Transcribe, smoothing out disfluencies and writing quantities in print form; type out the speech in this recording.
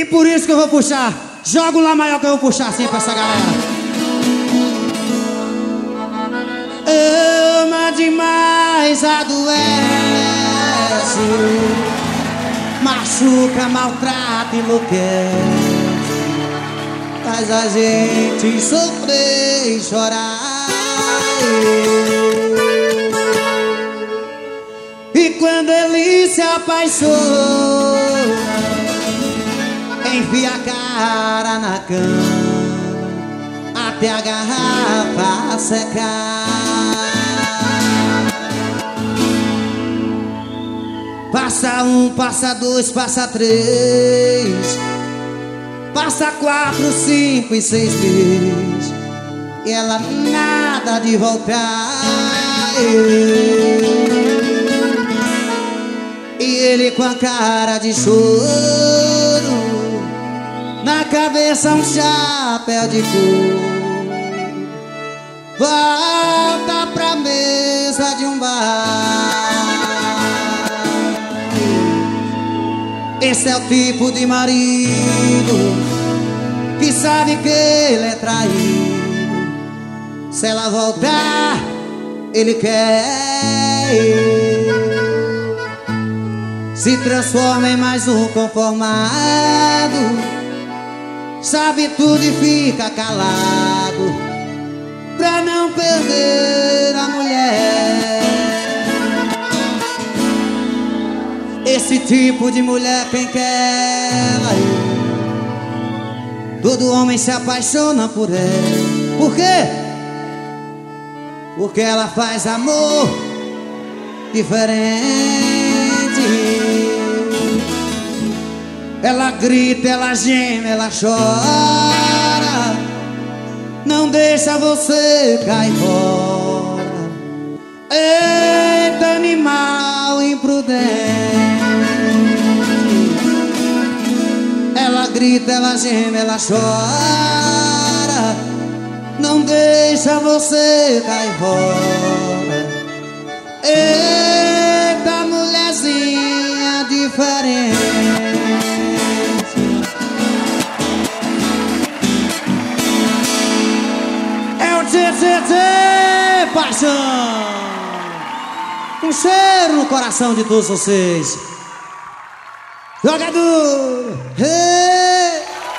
E por isso que eu vou puxar. Joga um Lá maior que eu vou puxar assim pra essa galera. Ama demais, adoece, machuca, maltrata, enlouquece, faz a gente sofrer e chorar. E quando ele se apaixona, enfia a cara na cama até a garrafa secar. Passa um, passa dois, passa três, passa 4, 5 e 6 meses, e ela nada de voltar. E ele com a cara de choro, na cabeça um chapéu de couro, volta pra mesa de um bar. Esse é o tipo de marido que sabe que ele é traído. Se ela voltar, ele quer ir. Se transforma em mais um conformado, sabe tudo e fica calado pra não perder a mulher. Esse tipo de mulher quem quer ela é. Todo homem se apaixona por ela. Por quê? Porque ela faz amor diferente. Ela grita, ela geme, ela chora, não deixa você cair fora. Eita, animal imprudente. Ela grita, ela geme, ela chora, não deixa você cair fora. Eita, mulherzinha diferente. Tchê, paixão. Um cheiro no coração de todos vocês. Jogador.